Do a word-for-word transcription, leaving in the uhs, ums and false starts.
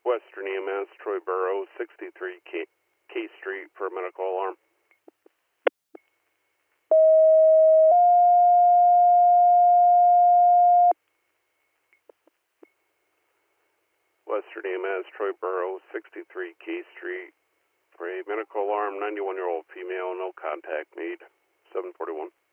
Western E M S, Troy Borough, sixty-three K, K Street for a medical alarm. Western E M S, Troy Borough, sixty-three K Street for a medical alarm, ninety-one-year-old female, no contact made, seven forty-one.